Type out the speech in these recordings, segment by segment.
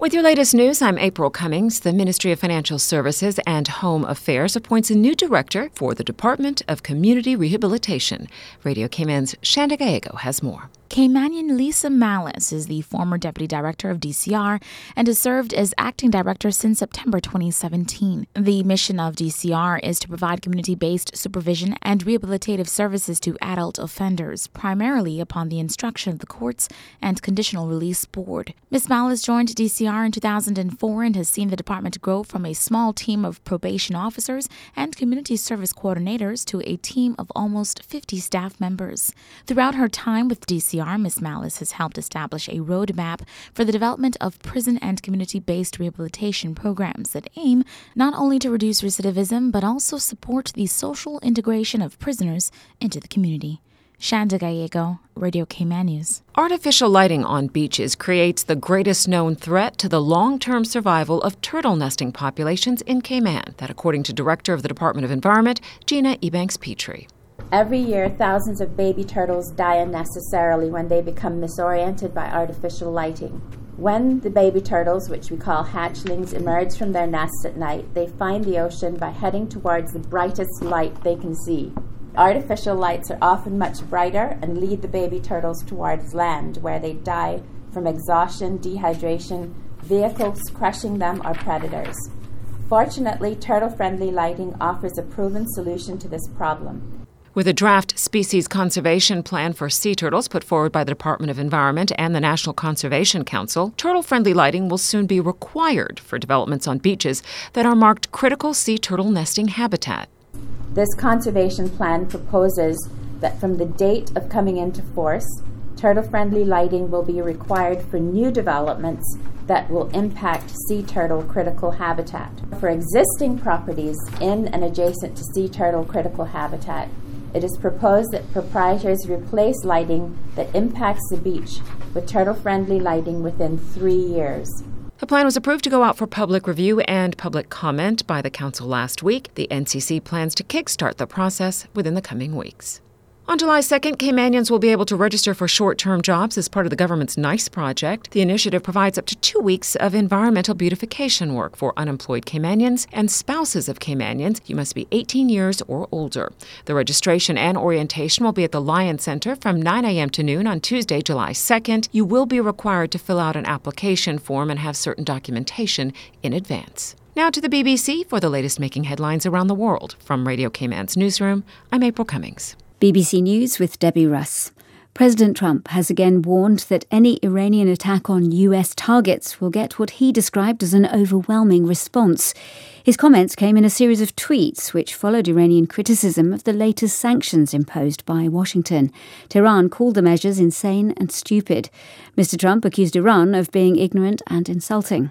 With your latest news, I'm April Cummings. The Ministry of Financial Services and Home Affairs appoints a new director for the Department of Community Rehabilitation. Radio Cayman's Shanda Gallego has more. Caymanian Lisa Malice is the former deputy director of DCR and has served as acting director since September 2017. The mission of DCR is to provide community-based supervision and rehabilitative services to adult offenders, primarily upon the instruction of the courts and Conditional Release Board. Ms. Malice joined DCR in 2004 and has seen the department grow from a small team of probation officers and community service coordinators to a team of almost 50 staff members. Throughout her time with DCR, Ms. Malice has helped establish a roadmap for the development of prison and community-based rehabilitation programs that aim not only to reduce recidivism but also support the social integration of prisoners into the community. Shanda Gallego, Radio Cayman News. Artificial lighting on beaches creates the greatest known threat to the long-term survival of turtle nesting populations in Cayman. That according to Director of the Department of Environment, Gina Ebanks-Petrie. Every year, thousands of baby turtles die unnecessarily when they become misoriented by artificial lighting. When the baby turtles, which we call hatchlings, emerge from their nests at night, they find the ocean by heading towards the brightest light they can see. Artificial lights are often much brighter and lead the baby turtles towards land, where they die from exhaustion, dehydration, vehicles crushing them, or predators. Fortunately, turtle-friendly lighting offers a proven solution to this problem. With a draft species conservation plan for sea turtles put forward by the Department of Environment and the National Conservation Council, turtle-friendly lighting will soon be required for developments on beaches that are marked critical sea turtle nesting habitat. This conservation plan proposes that from the date of coming into force, turtle-friendly lighting will be required for new developments that will impact sea turtle critical habitat. For existing properties in and adjacent to sea turtle critical habitat, it is proposed that proprietors replace lighting that impacts the beach with turtle-friendly lighting within 3 years. The plan was approved to go out for public review and public comment by the Council last week. The NCC plans to kickstart the process within the coming weeks. On July 2nd, Caymanians will be able to register for short-term jobs as part of the government's NICE project. The initiative provides up to 2 weeks of environmental beautification work for unemployed Caymanians and spouses of Caymanians. You must be 18 years or older. The registration and orientation will be at the Lion Center from 9 a.m. to noon on Tuesday, July 2nd. You will be required to fill out an application form and have certain documentation in advance. Now to the BBC for the latest making headlines around the world. From Radio Cayman's newsroom, I'm April Cummings. BBC News with Debbie Russ. President Trump has again warned that any Iranian attack on US targets will get what he described as an overwhelming response. His comments came in a series of tweets which followed Iranian criticism of the latest sanctions imposed by Washington. Tehran called the measures insane and stupid. Mr. Trump accused Iran of being ignorant and insulting.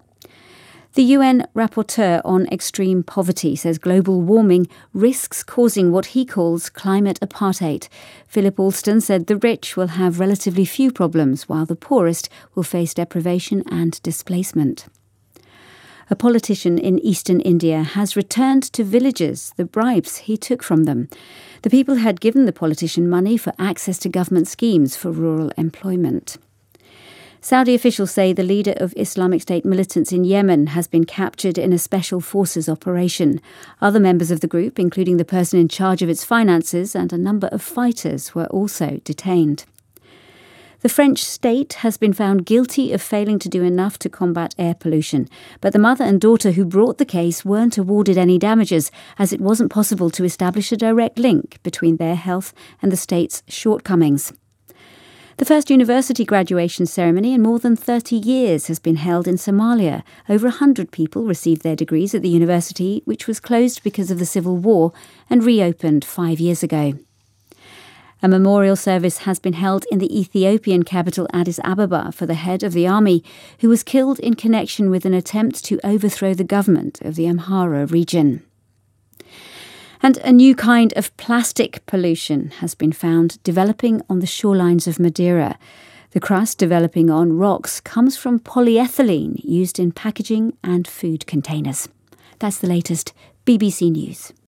The UN rapporteur on extreme poverty says global warming risks causing what he calls climate apartheid. Philip Alston said the rich will have relatively few problems, while the poorest will face deprivation and displacement. A politician in eastern India has returned to villagers the bribes he took from them. The people had given the politician money for access to government schemes for rural employment. Saudi officials say the leader of Islamic State militants in Yemen has been captured in a special forces operation. Other members of the group, including the person in charge of its finances and a number of fighters, were also detained. The French state has been found guilty of failing to do enough to combat air pollution, but the mother and daughter who brought the case weren't awarded any damages, as it wasn't possible to establish a direct link between their health and the state's shortcomings. The first university graduation ceremony in more than 30 years has been held in Somalia. Over 100 people received their degrees at the university, which was closed because of the civil war and reopened 5 years ago. A memorial service has been held in the Ethiopian capital Addis Ababa for the head of the army, who was killed in connection with an attempt to overthrow the government of the Amhara region. And a new kind of plastic pollution has been found developing on the shorelines of Madeira. The crust developing on rocks comes from polyethylene used in packaging and food containers. That's the latest BBC News.